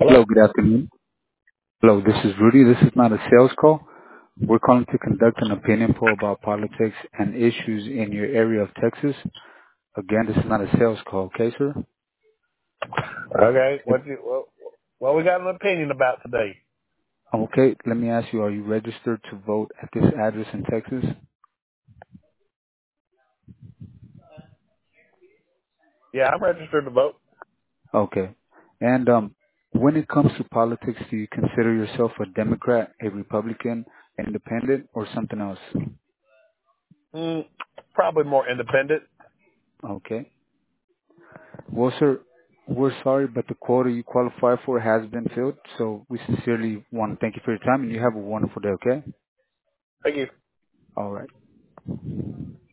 Hello, Hello, good afternoon. Hello, this is Rudy. This is not a sales call. We're calling to conduct an opinion poll about politics and issues in your area of Texas. Again, this is not a sales call, okay, sir? okay. What we got an opinion about today? Okay, let me ask you, are you registered to vote at this address in Texas? Yeah, I'm registered to vote. Okay. And when it comes to politics, do you consider yourself a Democrat, a Republican, independent, or something else? Mm, Probably more independent. Okay. Well, sir, we're sorry, but the quota you qualify for has been filled, so we sincerely want to thank you for your time, and you have a wonderful day, okay? Thank you. All right.